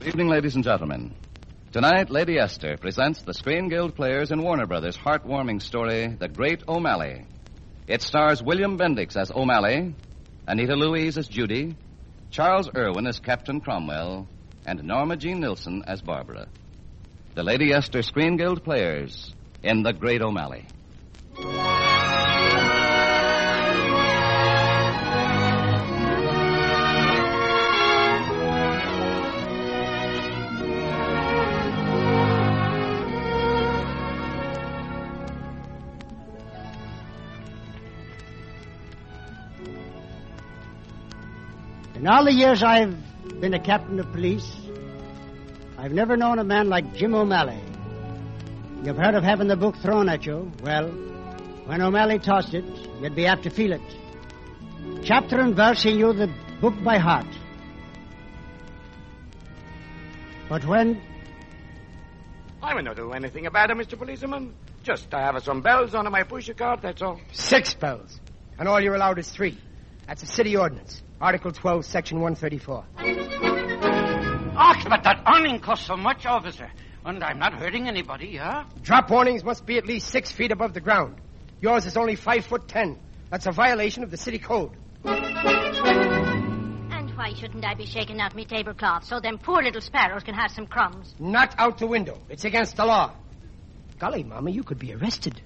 Evening, ladies and gentlemen. Tonight, Lady Esther presents the Screen Guild Players in Warner Brothers' heartwarming story, The Great O'Malley. It stars William Bendix as O'Malley, Anita Louise as Judy, Charles Irwin as Captain Cromwell, and Norma Jean Nilsson as Barbara. The Lady Esther Screen Guild Players in The Great O'Malley. In all the years I've been a captain of police, I've never known a man like Jim O'Malley. You've heard of having the book thrown at you. Well, when O'Malley tossed it, you'd be apt to feel it. Chapter and verse, he knew the book by heart. But when... I will not do anything about it, Mr. Policeman. Just I have some bells on my pusher cart, that's all. 6 bells. And all you're allowed is 3. That's a city ordinance. Article 12, Section 134. Ach, but that awning costs so much, officer. And I'm not hurting anybody, yeah? Drop warnings must be at least 6 feet above the ground. Yours is only 5'10". That's a violation of the city code. And why shouldn't I be shaking out me tablecloth so them poor little sparrows can have some crumbs? Not out the window. It's against the law. Golly, Mama, you could be arrested.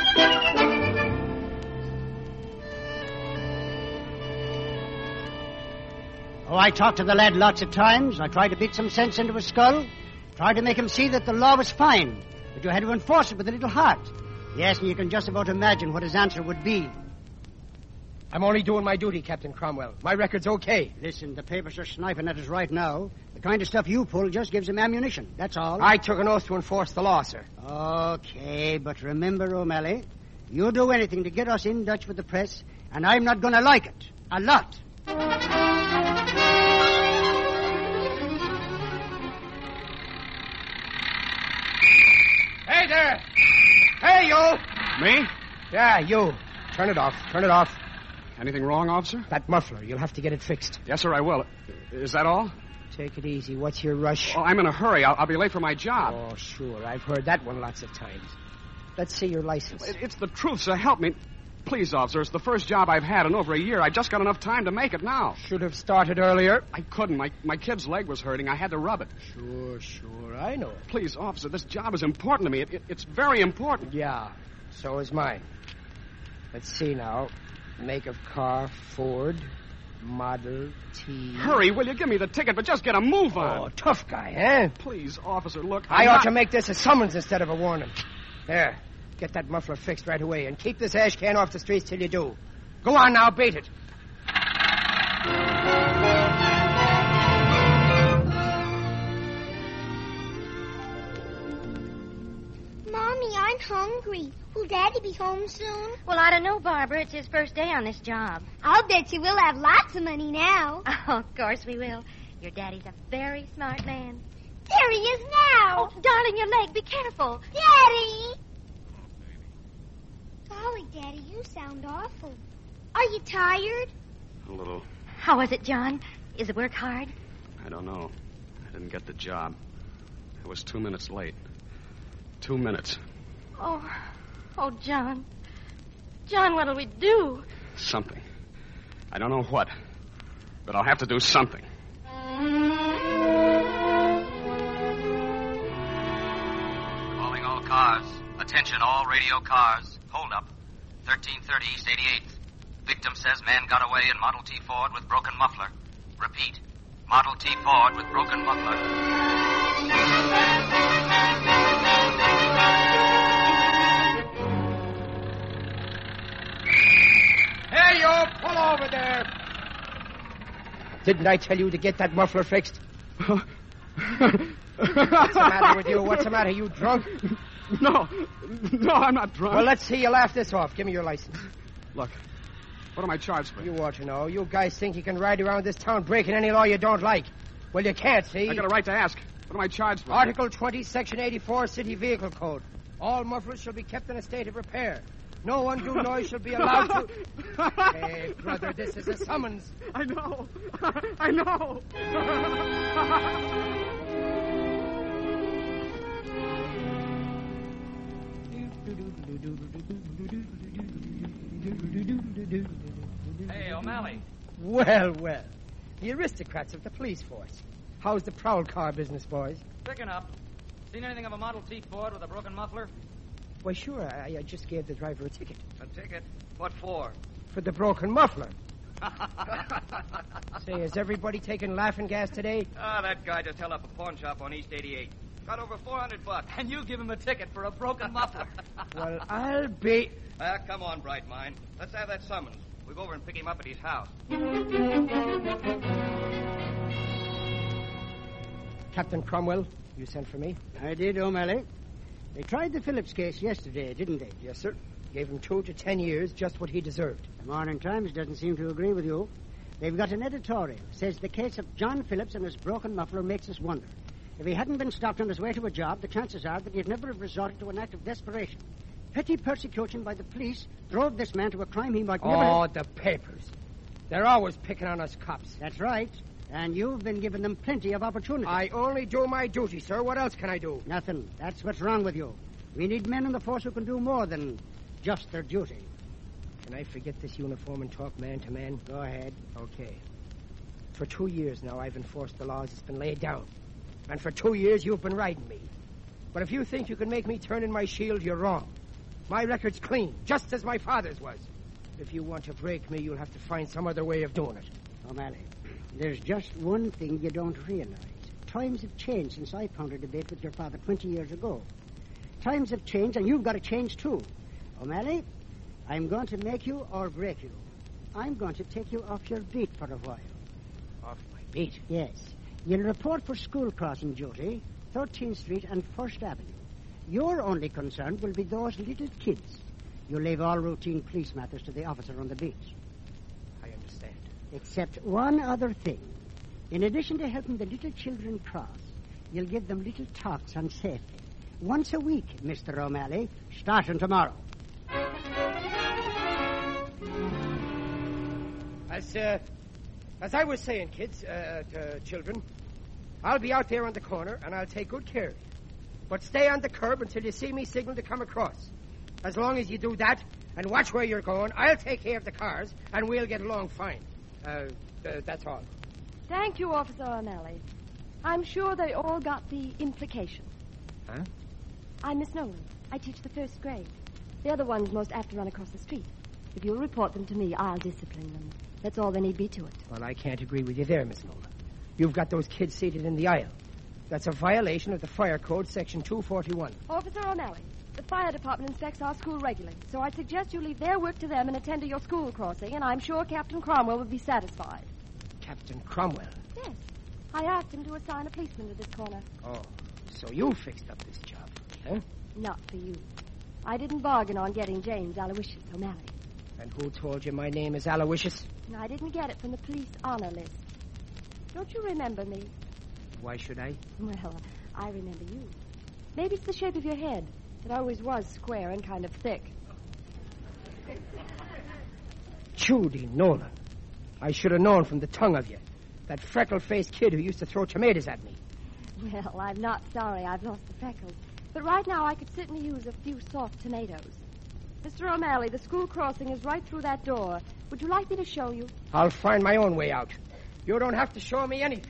Oh, I talked to the lad lots of times. I tried to beat some sense into his skull. Tried to make him see that the law was fine, but you had to enforce it with a little heart. Yes, and you can just about imagine what his answer would be. I'm only doing my duty, Captain Cromwell. My record's okay. Listen, the papers are sniping at us right now. The kind of stuff you pull just gives him ammunition, that's all. I took an oath to enforce the law, sir. Okay, but remember, O'Malley, you'll do anything to get us in Dutch with the press, and I'm not going to like it. A lot. Hey there! Hey, you! Me? Yeah, you. Turn it off. Turn it off. Anything wrong, officer? That muffler. You'll have to get it fixed. Yes, sir, I will. Is that all? Take it easy. What's your rush? Oh, I'm in a hurry. I'll be late for my job. Oh, sure. I've heard that one lots of times. Let's see your license. It's the truth, sir. Help me. Please, officer. It's the first job I've had in over a year. I just got enough time to make it now. Should have started earlier. I couldn't. My kid's leg was hurting. I had to rub it. Sure. I know it. Please, officer, this job is important to me. It's very important. Yeah, so is mine. Let's see now. Make of car, Ford, Model T. Hurry, will you? Give me the ticket, but just get a move on. Oh, tough guy, huh? Please, officer, look. I ought to make this a summons instead of a warning. There. Get that muffler fixed right away and keep this ash can off the streets till you do. Go on now, bait it. Mommy, I'm hungry. Will Daddy be home soon? Well, I don't know, Barbara. It's his first day on this job. I'll bet you we'll have lots of money now. Oh, of course we will. Your daddy's a very smart man. There he is now. Oh, darling, your leg. Be careful. Daddy! Golly, Daddy, you sound awful. Are you tired? A little. How was it, John? Is the work hard? I don't know. I didn't get the job. I was 2 minutes late. 2 minutes. Oh, John. John, what'll we do? Something. I don't know what, but I'll have to do something. Calling all cars. Attention, all radio cars. Hold up. 1330 East 88th. Victim says man got away in Model T Ford with broken muffler. Repeat. Model T Ford with broken muffler. Hey, you! Pull over there! Didn't I tell you to get that muffler fixed? What's the matter with you? What's the matter? You drunk? No, I'm not drunk. Well, let's see you laugh this off. Give me your license. Look, what am I charged for? You ought to know. You guys think you can ride around this town breaking any law you don't like. Well, you can't, see? I got a right to ask. What am I charged for? Article 20, Section 84, City Vehicle Code. All mufflers shall be kept in a state of repair. No undue noise shall be allowed to... Hey, brother, this is a summons. I know. Hey, O'Malley. Well, well. The aristocrats of the police force. How's the prowl car business, boys? Picking up. Seen anything of a Model T Ford with a broken muffler? Why, sure. I just gave the driver a ticket. A ticket? What for? For the broken muffler. Say, is everybody taking laughing gas today? That guy just held up a pawn shop on East 88. Got over $400, and you give him a ticket for a broken muffler. Well, I'll be... Come on, bright mind. Let's have that summons. We'll go over and pick him up at his house. Captain Cromwell, you sent for me? I did, O'Malley. They tried the Phillips case yesterday, didn't they? Yes, sir. Gave him 2 to 10 years, just what he deserved. The Morning Times doesn't seem to agree with you. They've got an editorial. Says the case of John Phillips and his broken muffler makes us wonder. If he hadn't been stopped on his way to a job, the chances are that he'd never have resorted to an act of desperation. Petty persecution by the police drove this man to a crime he might never... Oh, the papers. They're always picking on us cops. That's right. And you've been giving them plenty of opportunity. I only do my duty, sir. What else can I do? Nothing. That's what's wrong with you. We need men in the force who can do more than just their duty. Can I forget this uniform and talk man to man? Go ahead. Okay. For 2 years now, I've enforced the laws that's been laid down. And for 2 years, you've been riding me. But if you think you can make me turn in my shield, you're wrong. My record's clean, just as my father's was. If you want to break me, you'll have to find some other way of doing it. O'Malley, there's just one thing you don't realize. Times have changed since I pondered a debate with your father 20 years ago. Times have changed, and you've got to change, too. O'Malley, I'm going to make you or break you. I'm going to take you off your beat for a while. Off my beat? Yes. You'll report for school crossing duty, 13th Street and 1st Avenue. Your only concern will be those little kids. You'll leave all routine police matters to the officer on the beat. I understand. Except one other thing. In addition to helping the little children cross, you'll give them little talks on safety. Once a week, Mr. O'Malley, starting tomorrow. As I was saying, kids, children, I'll be out there on the corner, and I'll take good care of you. But stay on the curb until you see me signal to come across. As long as you do that, and watch where you're going, I'll take care of the cars, and we'll get along fine. That's all. Thank you, Officer O'Malley. I'm sure they all got the implication. Huh? I'm Miss Nolan. I teach the 1st grade. They're the ones most apt to run across the street. If you'll report them to me, I'll discipline them. That's all there need be to it. Well, I can't agree with you there, Miss Nolan. You've got those kids seated in the aisle. That's a violation of the Fire Code, Section 241. Officer O'Malley, the fire department inspects our school regularly, so I suggest you leave their work to them and attend to your school crossing, and I'm sure Captain Cromwell will be satisfied. Captain Cromwell? Yes. I asked him to assign a policeman to this corner. Oh, so you fixed up this job, huh? Not for you. I didn't bargain on getting James Aloysius O'Malley. And who told you my name is Aloysius? I didn't get it from the police honor list. Don't you remember me? Why should I? Well, I remember you. Maybe it's the shape of your head. It always was square and kind of thick. Judy Nolan. I should have known from the tongue of you. That freckle-faced kid who used to throw tomatoes at me. Well, I'm not sorry I've lost the freckles. But right now I could certainly use a few soft tomatoes. Mr. O'Malley, the school crossing is right through that door. Would you like me to show you? I'll find my own way out. You don't have to show me anything.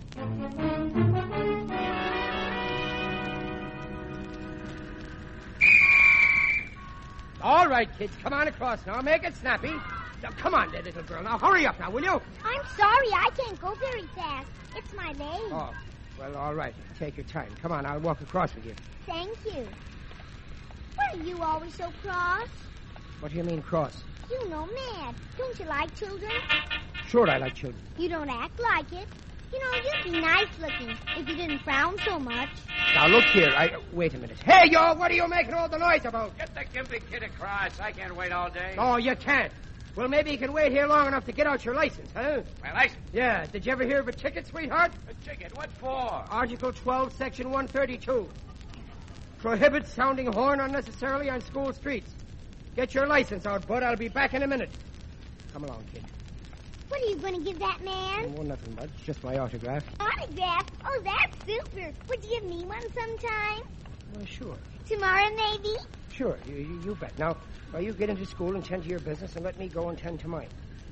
All right, kids, come on across now. Make it snappy. Now, come on there, little girl. Now, hurry up now, will you? I'm sorry, I can't go very fast. It's my leg. Oh, well, all right. Take your time. Come on, I'll walk across with you. Thank you. Why are you always so cross? What do you mean, cross? You know, mad. Don't you like children? Sure, I like children. You don't act like it. You know, you'd be nice looking if you didn't frown so much. Now, look here. Wait a minute. Hey, yo, what are you making all the noise about? Get the gimpy kid across. I can't wait all day. Oh, you can't. Well, maybe you can wait here long enough to get out your license, huh? My license? Yeah. Did you ever hear of a ticket, sweetheart? A ticket? What for? Article 12, Section 132. Prohibits sounding horn unnecessarily on school streets. Get your license out, bud. I'll be back in a minute. Come along, kid. What are you going to give that man? Oh, nothing much. Just my autograph. Autograph? Oh, that's super. Would you give me one sometime? Well, sure. Tomorrow, maybe? Sure, you bet. Now, you get into school and tend to your business, and let me go and tend to mine.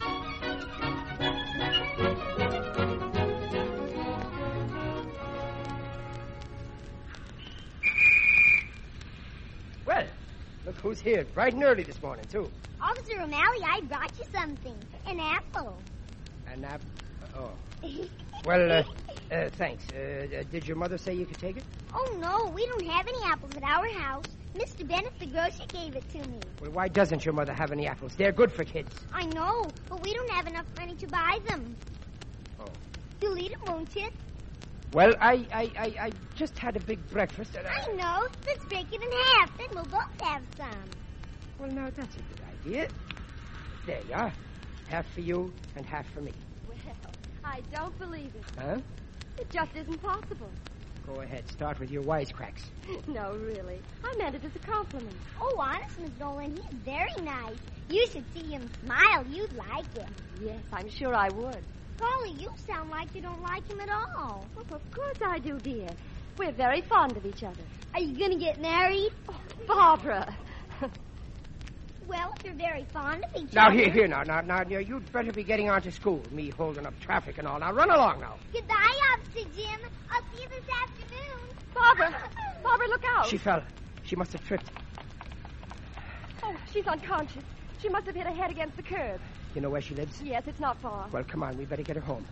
Well, look who's here, bright and early this morning, too. Officer O'Malley, I brought you something. An apple. An apple? Oh. Well, thanks. Did your mother say you could take it? Oh, no, we don't have any apples at our house. Mr. Bennett, the grocer, gave it to me. Well, why doesn't your mother have any apples? They're good for kids. I know, but we don't have enough money to buy them. Oh. You'll eat them, won't you? Well, I just had a big breakfast. And I know. Let's break it in half, then we'll both have some. Well, now, that's a good idea. There you are. Half for you and half for me. Well, I don't believe it. Huh? It just isn't possible. Go ahead. Start with your wisecracks. No, really. I meant it as a compliment. Oh, honest, Miss Nolan, he's very nice. You should see him smile. You'd like him. Yes, I'm sure I would. Golly, you sound like you don't like him at all. Oh, of course I do, dear. We're very fond of each other. Are you going to get married? Oh, Barbara. Well, if you're very fond of each Now, other... Now, you'd better be getting on to school. Me holding up traffic and all. Now, run along now. Goodbye, Officer Jim. I'll see you this afternoon. Barbara, look out. She fell. She must have tripped. Oh, she's unconscious. She must have hit her head against the curb. You know where she lives? Yes, it's not far. Well, come on. We better get her home.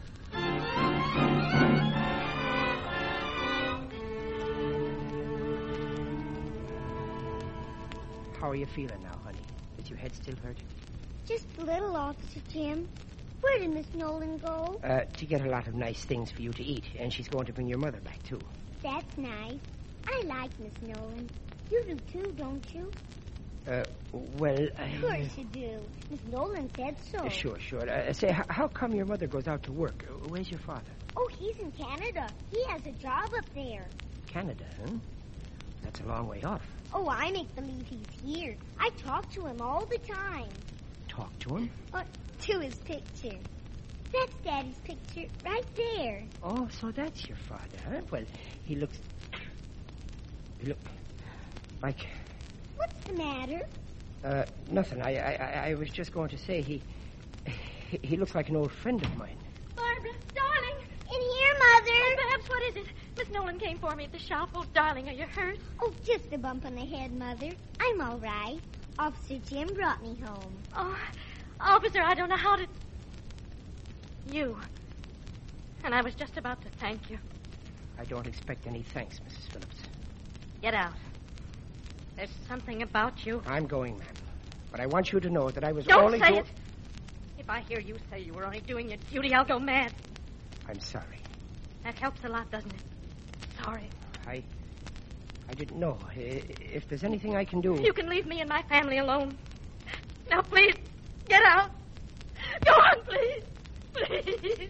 How are you feeling now, honey? Is your head still hurt? Just a little, Officer Jim. Where did Miss Nolan go? To get a lot of nice things for you to eat, and she's going to bring your mother back, too. That's nice. I like Miss Nolan. You do, too, don't you? Well, Of course you do. Miss Nolan said so. Sure. Say, how come your mother goes out to work? Where's your father? Oh, he's in Canada. He has a job up there. Canada, huh? That's a long way off. Oh, I make believe he's here. I talk to him all the time. Talk to him? To his picture. That's Daddy's picture right there. Oh, so that's your father, huh? Well, he look like... What's the matter? Nothing. I was just going to say he looks like an old friend of mine. Barbara, darling. In here, Mother. Oh, perhaps, what is it? Miss Nolan came for me at the shop. Oh, darling, are you hurt? Oh, just a bump on the head, Mother. I'm all right. Officer Jim brought me home. Oh, officer, I don't know how to... You. And I was just about to thank you. I don't expect any thanks, Mrs. Phillips. Get out. There's something about you. I'm going, ma'am. But I want you to know that I was Don't only... say it. If I hear you say you were only doing your duty, I'll go mad. I'm sorry. That helps a lot, doesn't it? Sorry. I didn't know. If there's anything I can do... You can leave me and my family alone. Now, please, get out. Go on, please. Please.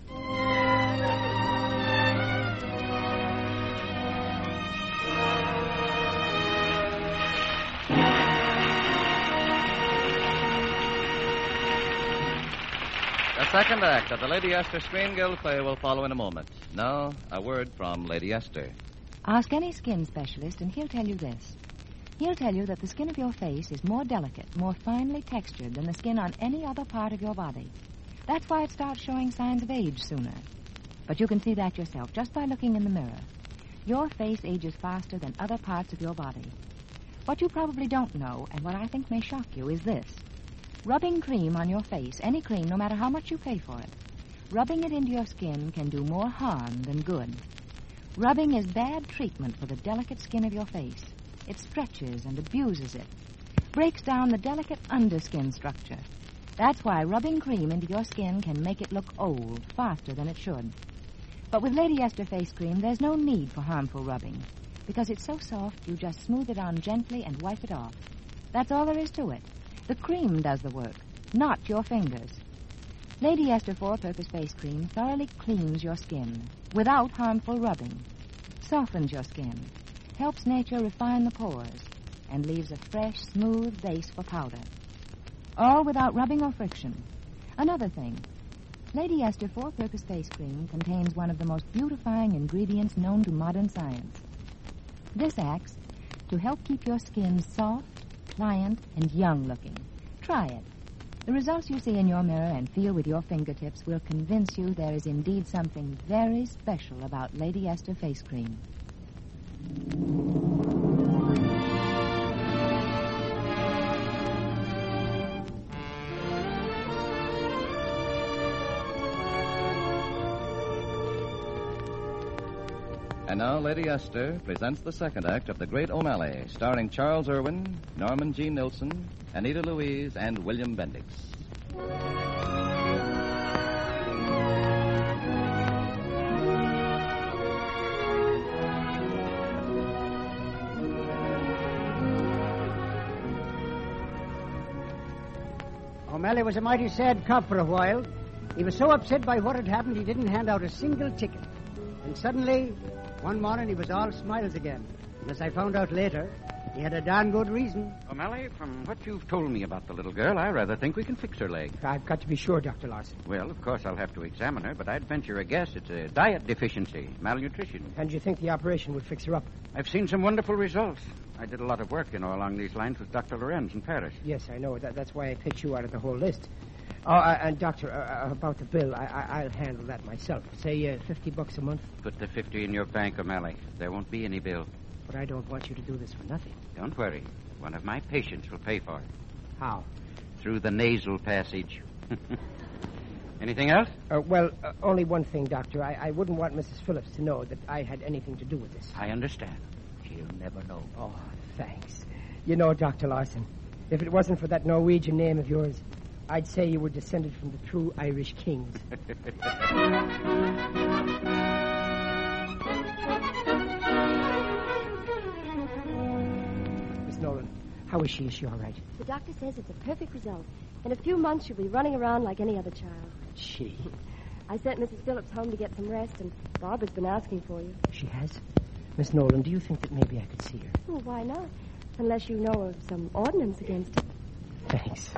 The second act of the Lady Esther Screen Guild play will follow in a moment. Now, a word from Lady Esther. Ask any skin specialist, and he'll tell you this. He'll tell you that the skin of your face is more delicate, more finely textured than the skin on any other part of your body. That's why it starts showing signs of age sooner. But you can see that yourself just by looking in the mirror. Your face ages faster than other parts of your body. What you probably don't know, and what I think may shock you, is this. Rubbing cream on your face, any cream, no matter how much you pay for it, rubbing it into your skin can do more harm than good. Rubbing is bad treatment for the delicate skin of your face. It stretches and abuses it, breaks down the delicate underskin structure. That's why rubbing cream into your skin can make it look old faster than it should. But with Lady Esther face cream, there's no need for harmful rubbing, because it's so soft you just smooth it on gently and wipe it off. That's all there is to it. The cream does the work, not your fingers. Lady Esther 4-Purpose Face Cream thoroughly cleans your skin without harmful rubbing, softens your skin, helps nature refine the pores, and leaves a fresh, smooth base for powder. All without rubbing or friction. Another thing, Lady Esther 4-Purpose Face Cream contains one of the most beautifying ingredients known to modern science. This acts to help keep your skin soft, pliant, and young-looking. Try it. The results you see in your mirror and feel with your fingertips will convince you there is indeed something very special about Lady Esther face cream. And now Lady Esther presents the second act of The Great O'Malley, starring Charles Irwin, Norman G. Nilsson, Anita Louise, and William Bendix. O'Malley was a mighty sad cop for a while. He was so upset by what had happened he didn't hand out a single ticket. And suddenly, one morning, he was all smiles again. And as I found out later, he had a darn good reason. O'Malley, from what you've told me about the little girl, I rather think we can fix her leg. I've got to be sure, Dr. Larson. Well, of course, I'll have to examine her, but I'd venture a guess it's a diet deficiency, malnutrition. And you think the operation would fix her up? I've seen some wonderful results. I did a lot of work, along these lines with Dr. Lorenz in Paris. Yes, I know. That's why I picked you out of the whole list. Oh, and Doctor, about the bill, I'll handle that myself. Say $50 a month. Put the 50 in your bank, O'Malley. There won't be any bill. But I don't want you to do this for nothing. Don't worry. One of my patients will pay for it. How? Through the nasal passage. Anything else? Only one thing, Doctor. I wouldn't want Mrs. Phillips to know that I had anything to do with this. I understand. She'll never know. Oh, thanks. You know, Dr. Larson, if it wasn't for that Norwegian name of yours, I'd say you were descended from the true Irish kings. Miss Nolan, how is she? Is she all right? The doctor says it's a perfect result. In a few months, she'll be running around like any other child. Gee. I sent Mrs. Phillips home to get some rest, and Barbara's been asking for you. She has? Miss Nolan, do you think that maybe I could see her? Well, why not? Unless you know of some ordinance against it. Thanks.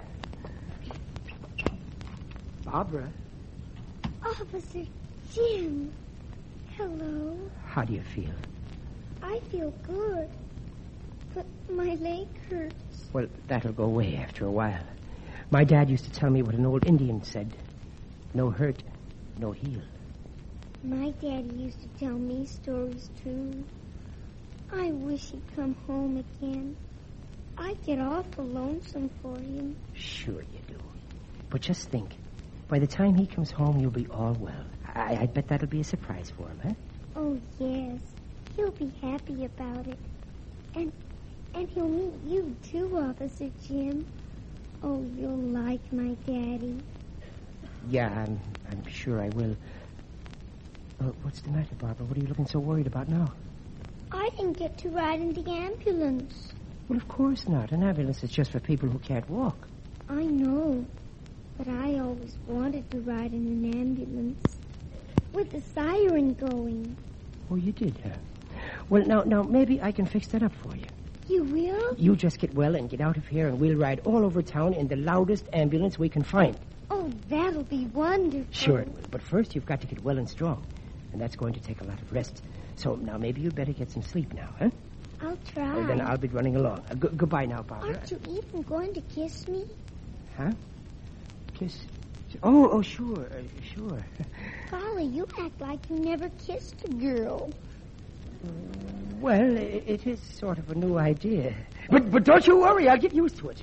Barbara? Officer Jim. Hello. How do you feel? I feel good. But my leg hurts. Well, that'll go away after a while. My dad used to tell me what an old Indian said. No hurt, no heal. My daddy used to tell me stories, too. I wish he'd come home again. I get awful lonesome for him. Sure you do. But just think. By the time he comes home, you'll be all well. I bet that'll be a surprise for him, huh? Oh, yes. He'll be happy about it. And he'll meet you, too, Officer Jim. Oh, you'll like my daddy. Yeah, I'm sure I will. What's the matter, Barbara? What are you looking so worried about now? I didn't get to ride in the ambulance. Well, of course not. An ambulance is just for people who can't walk. I know. But I always wanted to ride in an ambulance. With the siren going. Oh, you did, huh? Well, now, maybe I can fix that up for you. You will? You just get well and get out of here, and we'll ride all over town in the loudest ambulance we can find. Oh, that'll be wonderful. Sure, but first you've got to get well and strong. And that's going to take a lot of rest. So now maybe you'd better get some sleep now, huh? I'll try. Well, then I'll be running along. Goodbye now, Barbara. Aren't you even going to kiss me? Huh? Kiss? Oh, sure. Golly, you act like you never kissed a girl. Well, it is sort of a new idea. But don't you worry, I'll get used to it.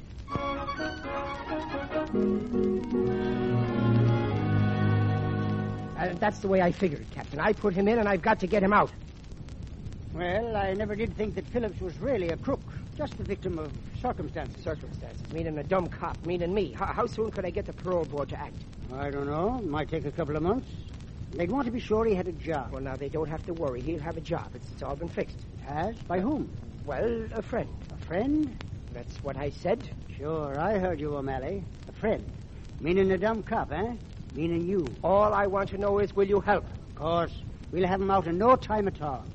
That's the way I figured, Captain. I put him in, and I've got to get him out. Well, I never did think that Phillips was really a crook. Just the victim of circumstances. Circumstances. Meaning a dumb cop. Meaning me. How soon could I get the parole board to act? I don't know. Might take a couple of months. They'd want to be sure he had a job. Well, now, they don't have to worry. He'll have a job. It's all been fixed. Has? By whom? Well, a friend. A friend? That's what I said. Sure, I heard you, O'Malley. A friend. Meaning a dumb cop, eh? Meaning you. All I want to know is, will you help? Of course. We'll have him out in no time at all.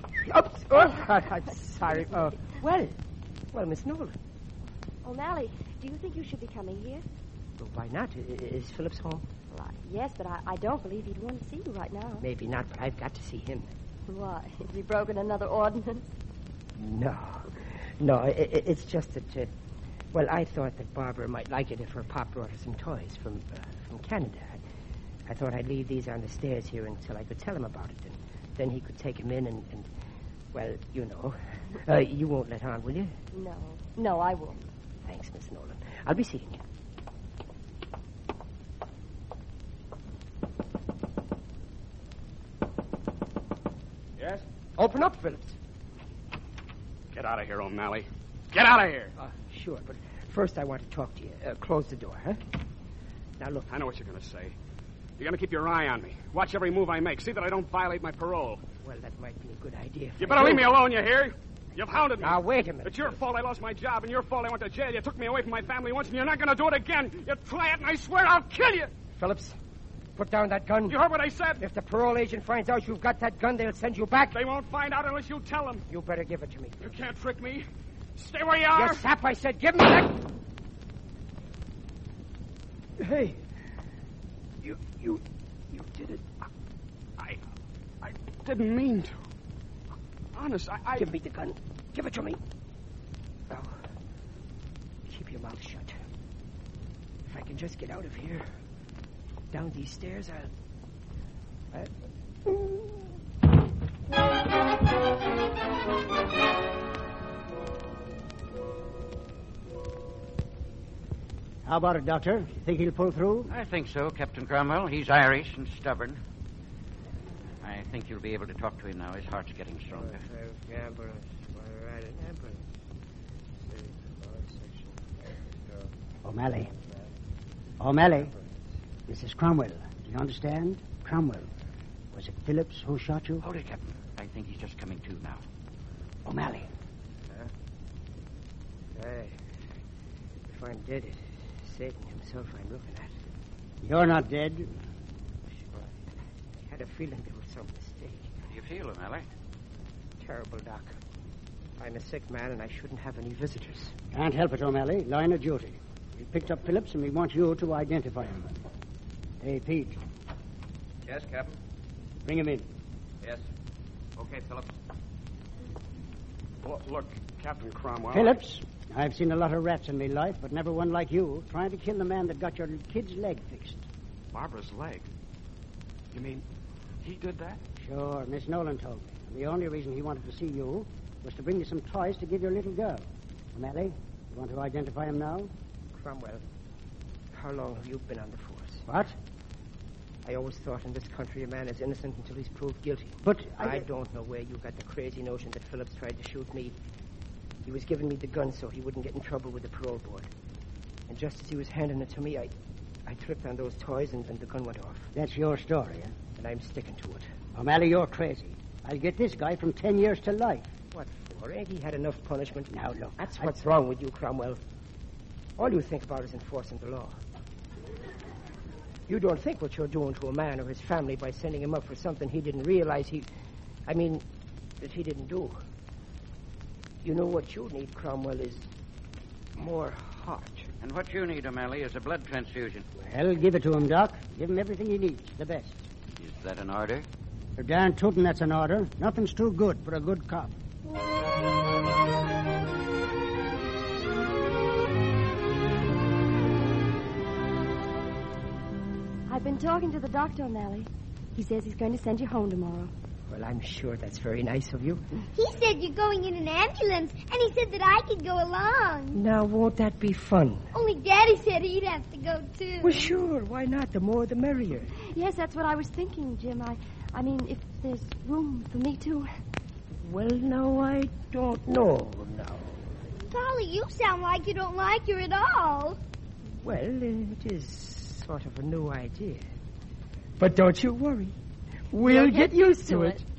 Oops. I'm sorry. Well, Miss Nolan. O'Malley, Do you think you should be coming here? Well, why not? Is Phillips home? Well, yes, but I don't believe he'd want to see you right now. Maybe not, but I've got to see him. Why? Has he broken another ordinance? No, it's just that, well, I thought that Barbara might like it if her pop brought her some toys from Canada. I thought I'd leave these on the stairs here until I could tell him about it, and then he could take them in and well, you know. You won't let on, will you? No, I won't. Thanks, Miss Nolan. I'll be seeing you. Yes? Open up, Phillips. Get out of here, O'Malley. Get out of here. Sure, but first I want to talk to you. Close the door, huh? Now, look. I know what you're going to say. You're going to keep your eye on me. Watch every move I make. See that I don't violate my parole. Well, that might be a good idea. You better leave me alone, you hear? You've hounded me. Now, wait a minute. It's your fault I lost my job, and your fault I went to jail. You took me away from my family once, and you're not going to do it again. You try it, and I swear I'll kill you. Phillips, put down that gun. You heard what I said? If the parole agent finds out you've got that gun, they'll send you back. They won't find out unless you tell them. You better give it to me. You can't trick me. Stay where you are. You sap, I said. Give me that. Hey. You did it. I didn't mean to. Honest, I... Give me the gun. Give it to me. Now, keep your mouth shut. If I can just get out of here, down these stairs, How about it, Doctor? You think he'll pull through? I think so, Captain Cromwell. He's Irish and stubborn. I think you'll be able to talk to him now. His heart's getting stronger. O'Malley. Mrs. Cromwell. Do you understand? Cromwell. Was it Phillips who shot you? Hold it, Captain. I think he's just coming to now. O'Malley. Hey. If I'm dead, it's Satan himself I'm looking at. You're not dead. Sure. I had a feeling there was some mistake. How do you feel, O'Malley? Terrible, Doc. I'm a sick man, and I shouldn't have any visitors. Can't help it, O'Malley. Line of duty. We picked up Phillips, and we want you to identify him. Hey, Pete. Yes, Captain? Bring him in. Yes. Okay, Phillips. Well, look, Captain Cromwell... Phillips, I've seen a lot of rats in my life, but never one like you, trying to kill the man that got your kid's leg fixed. Barbara's leg? You mean he did that? Sure, Miss Nolan told me. And the only reason he wanted to see you was to bring you some toys to give your little girl. O'Malley, you want to identify him now? Cromwell, how long have you been on the force? What? I always thought in this country a man is innocent until he's proved guilty. But I don't know where you got the crazy notion that Phillips tried to shoot me. He was giving me the gun so he wouldn't get in trouble with the parole board. And just as he was handing it to me, I tripped on those toys and the gun went off. That's your story, eh? And I'm sticking to it. O'Malley, you're crazy. I'll get this guy from 10 years to life. What for? Ain't he had enough punishment? Now, look. That's what's wrong with you, Cromwell. All you think about is enforcing the law. You don't think what you're doing to a man or his family by sending him up for something he didn't realize that he didn't do. You know what you need, Cromwell, is more heart. And what you need, O'Malley, is a blood transfusion. Well, give it to him, Doc. Give him everything he needs. The best. Is that an order? For darn tootin' that's an order. Nothing's too good for a good cop. I've been talking to the doctor, O'Malley. He says he's going to send you home tomorrow. Well, I'm sure that's very nice of you. He said you're going in an ambulance, and he said that I could go along. Now, won't that be fun? Only Daddy said he'd have to go, too. Well, sure. Why not? The more, the merrier. Yes, that's what I was thinking, Jim. I mean, if there's room for me to... Well, no, I don't know now. Polly, you sound like you don't like her at all. Well, it is sort of a new idea. But don't you worry. We'll get used to it.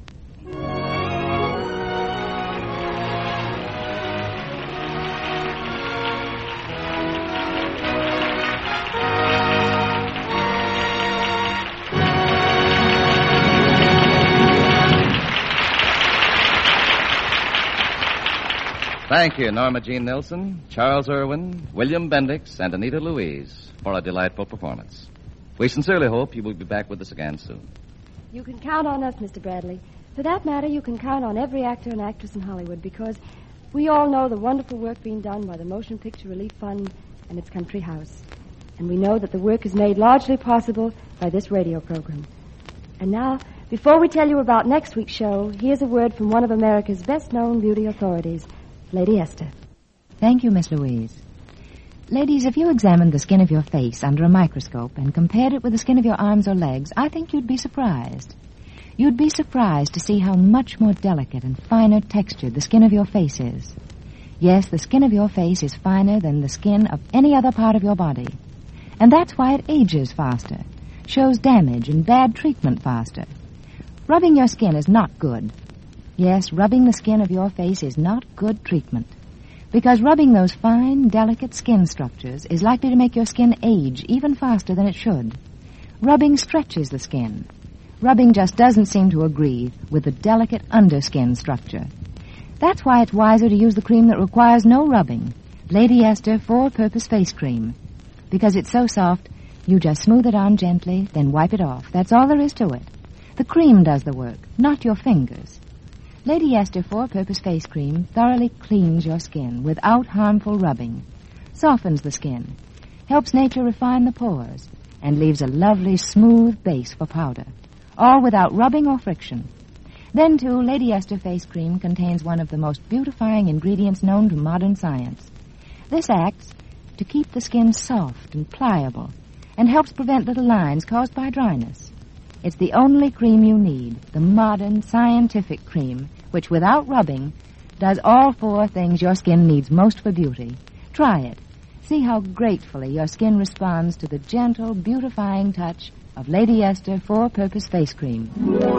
Thank you, Norma Jean Nilsson, Charles Irwin, William Bendix, and Anita Louise for a delightful performance. We sincerely hope you will be back with us again soon. You can count on us, Mr. Bradley. For that matter, you can count on every actor and actress in Hollywood because we all know the wonderful work being done by the Motion Picture Relief Fund and its country house. And we know that the work is made largely possible by this radio program. And now, before we tell you about next week's show, here's a word from one of America's best-known beauty authorities, Lady Esther. Thank you, Miss Louise. Ladies, if you examined the skin of your face under a microscope and compared it with the skin of your arms or legs, I think you'd be surprised. You'd be surprised to see how much more delicate and finer textured the skin of your face is. Yes, the skin of your face is finer than the skin of any other part of your body. And that's why it ages faster, shows damage and bad treatment faster. Rubbing your skin is not good. Yes, rubbing the skin of your face is not good treatment. Because rubbing those fine, delicate skin structures is likely to make your skin age even faster than it should. Rubbing stretches the skin. Rubbing just doesn't seem to agree with the delicate underskin structure. That's why it's wiser to use the cream that requires no rubbing, Lady Esther 4-Purpose Face Cream. Because it's so soft, you just smooth it on gently, then wipe it off. That's all there is to it. The cream does the work, not your fingers. Lady Esther 4-Purpose Face Cream thoroughly cleans your skin without harmful rubbing, softens the skin, helps nature refine the pores, and leaves a lovely smooth base for powder, all without rubbing or friction. Then, too, Lady Esther Face Cream contains one of the most beautifying ingredients known to modern science. This acts to keep the skin soft and pliable and helps prevent little lines caused by dryness. It's the only cream you need, the modern scientific cream, which without rubbing does all 4 things your skin needs most for beauty. Try it. See how gratefully your skin responds to the gentle, beautifying touch of Lady Esther 4-Purpose Face Cream.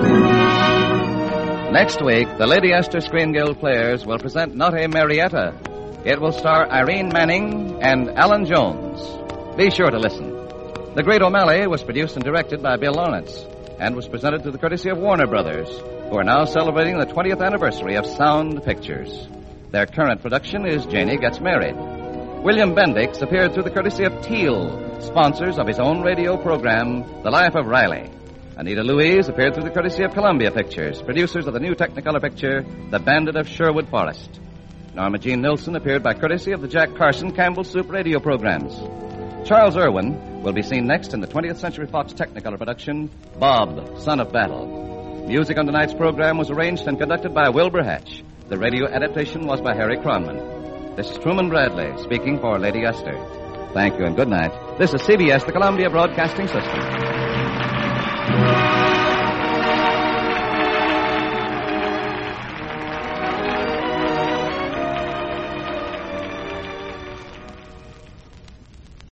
Next week, the Lady Esther Screen Guild players will present Notte Marietta. It will star Irene Manning and Alan Jones. Be sure to listen. The Great O'Malley was produced and directed by Bill Lawrence and was presented to the courtesy of Warner Brothers, who are now celebrating the 20th anniversary of Sound Pictures. Their current production is Janie Gets Married. William Bendix appeared through the courtesy of Teal, sponsors of his own radio program, The Life of Riley. Anita Louise appeared through the courtesy of Columbia Pictures, producers of the new Technicolor picture, The Bandit of Sherwood Forest. Norma Jean Nilsson appeared by courtesy of the Jack Carson Campbell Soup radio programs. Charles Irwin will be seen next in the 20th Century Fox Technicolor production, Bob, Son of Battle. Music on tonight's program was arranged and conducted by Wilbur Hatch. The radio adaptation was by Harry Cronman. This is Truman Bradley speaking for Lady Esther. Thank you and good night. This is CBS, the Columbia Broadcasting System.